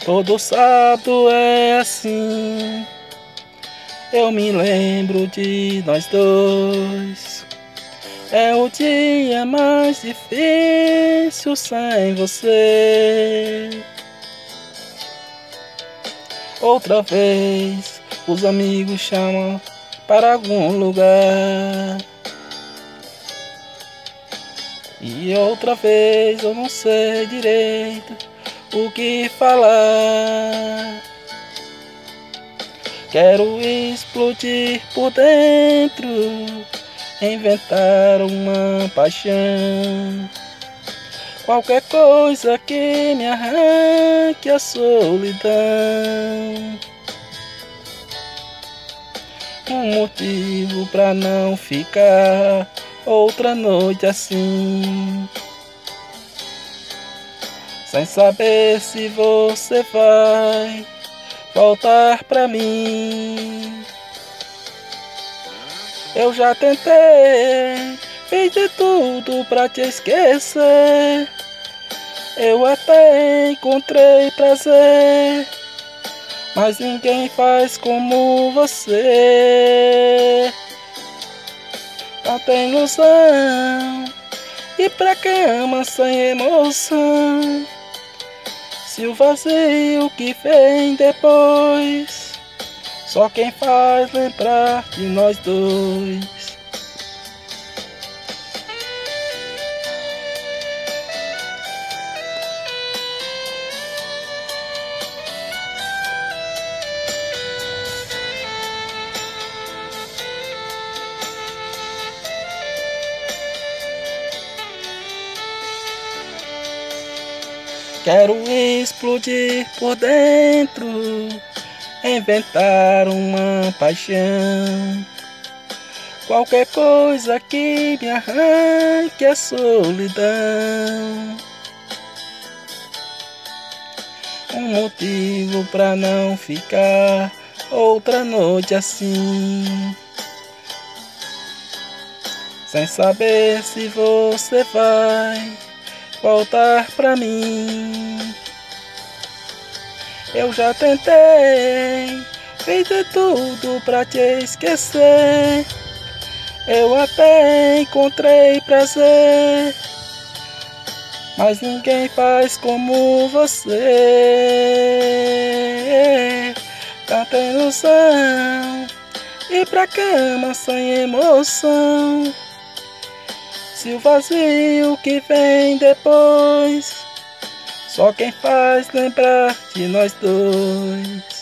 Todo sábado é assim, eu me lembro de nós dois. É o dia mais difícil sem você. Outra vez os amigos chamam para algum lugar, e outra vez eu não sei direito o que falar. Quero explodir por dentro, inventar uma paixão, qualquer coisa que me arranque a solidão. Um motivo pra não ficar outra noite assim, sem saber se você vai voltar pra mim. Eu já tentei, fiz de tudo pra te esquecer. Eu até encontrei prazer, mas ninguém faz como você. Não tem ilusão, e pra quem ama sem emoção, se o vazio que vem depois, só quem faz lembrar de nós dois. Quero explodir por dentro, inventar uma paixão, qualquer coisa que me arranque a solidão. Um motivo pra não ficar outra noite assim, sem saber se você vai voltar pra mim. Eu já tentei, fiz de tudo pra te esquecer. Eu até encontrei prazer, mas ninguém faz como você. Tanta ilusão, e pra cama sem emoção, se o vazio que vem depois, só quem faz lembrar de nós dois.